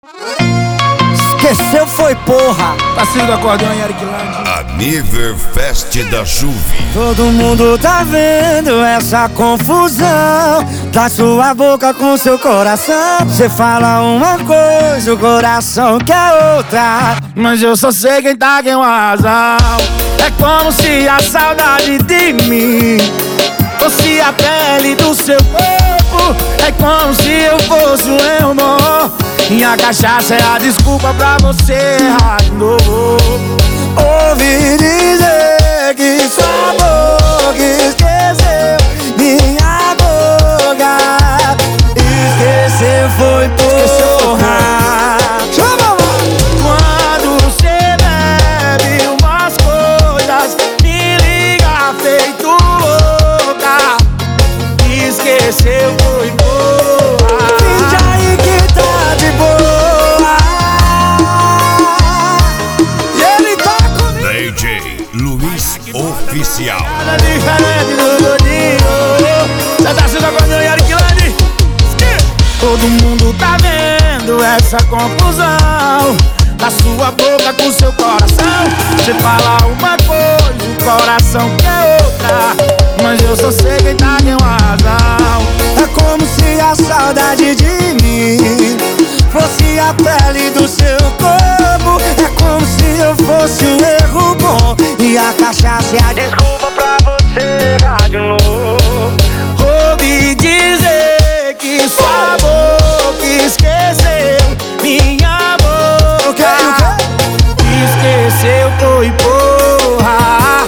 Esqueceu foi porra. Parceiro do acordeão em Ariquilândia. Aniverfest da Juve. Todo mundo tá vendo essa confusão da sua boca com seu coração. Cê fala uma coisa, o coração quer outra. Mas eu só sei quem tá com a razão. É como se a saudade de mim fosse a pele do seu corpo. É como se eu fosse um erro bom e a cachaça é a desculpa pra você errar de novo. Ouvi dizer que sua boca esqueceu minha boca. Esqueceu foi porra. Quando cê bebe umas coisas, me liga feito louca. Esqueceu foi porra. Finge aí que tá de boa. E ele tá comigo. DJ Luiz Oficial. Nada diferente do gordinho. Cê tá sendo acordeão em Ariquilândia. Todo mundo tá vendo essa confusão da sua boca com seu coração. Você fala uma coisa, o coração quer outra. Mas eu só sei quem tá com a razão. É como se a saudade de mim fosse a pele do seu corpo. É como se eu fosse um erro bom e a cachaça é a desculpa pra você errar de novo. Ouvi dizer que sua boca esqueceu minha boca. Esqueceu foi porra.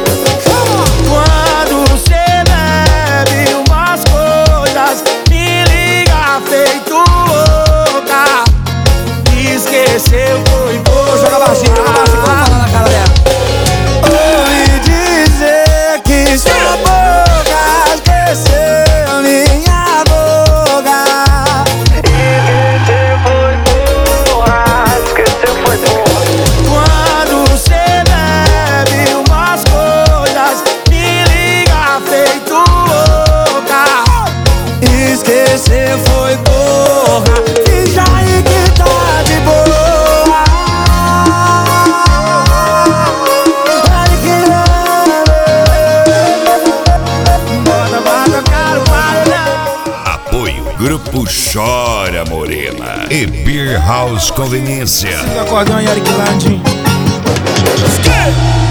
Quando cê bebe umas coisas, me liga feito louca. Esqueceu foi porra. Joga baixinho, vamos falar na cara dela. Ouvi dizer que sua boca esqueceu minha boca. Esqueceu foi porra. Esqueceu foi porra. Quando cê bebe umas coisas, me liga feito louca. Esqueceu foi porra. Finge aí que tá de boa. Ai que Bota pra tocar o paredão. Apoio Grupo Chora Morena e Beer House Conveniência. Do acordeão em Ariquilândia.